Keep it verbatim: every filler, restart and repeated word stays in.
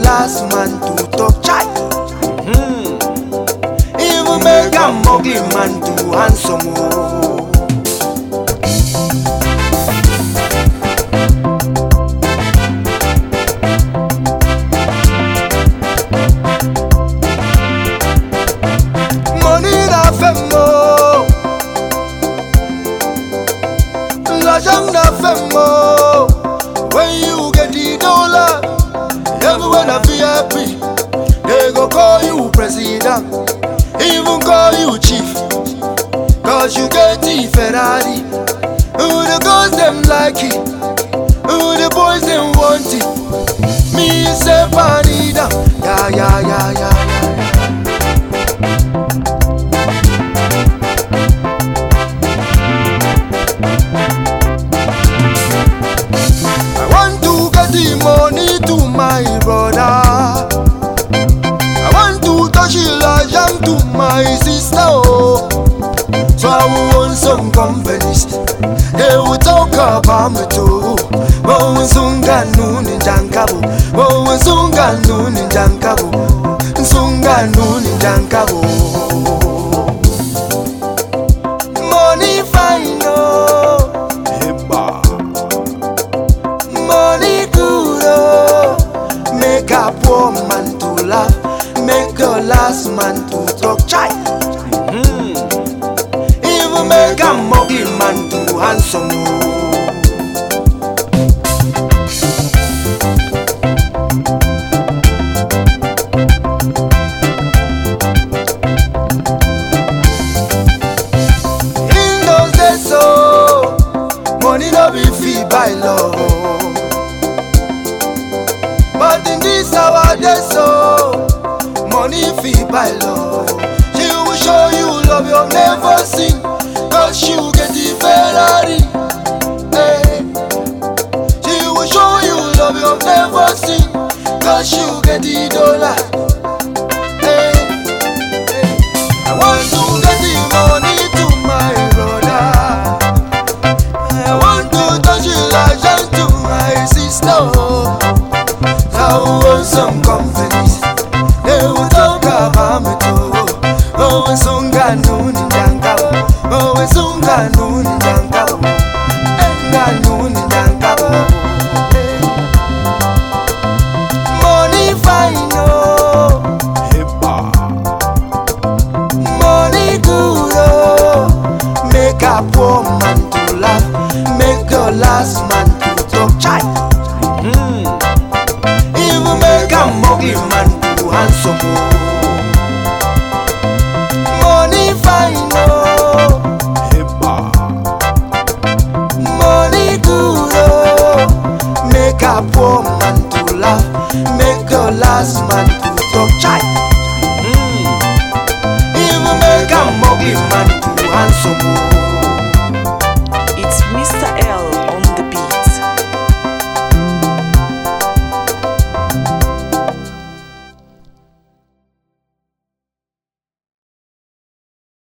last man to talk chai. Mm. Even make a ugly man to handsome. Oh. Money na femo, l'argent na femo. When you get the dollar, everyone a be happy. They go call you president, even call you chief, cause you get the Ferrari. Who the girls them like it, who the boys them want it. Me say panida, yeah yeah yeah yeah yeah. The money to my brother, I want to touch the l'argent to my sister. Oh. So I want some companies, they will talk about me too. Oh, Sunga Nuni Jankabo, oh, Sunga Nuni Jankabo, Sunga Nuni Jankabo. Money fine, oh. Make a poor man to laugh, make the last man to talk chai. Mm. Even make a ugly man to handsome. In those days, so money no be free by law. But in this our day, so money fee by law. She will show you love you've never seen, cause she will get the Ferrari. Hey. She will show you love you've never seen, cause she will get the dollar. Hey. Hey. I want to get the money to my brother, I want to touch the l'argent to my sister. I want some companies, they will talk about me too. Oh, Sunga Nuni Jankabo, oh, Sunga Nuni Jankabo, Enga Nuni Jankabo. Money fine, oh, money good, oh. Make a poor man to laugh, make the last man to talk chai. Mm. Make a ugly man to handsome. Money fine, oh. Money good, oh. Make a poor man to laugh, make the last man to talk chai. Mm. Even make a ugly man to handsome.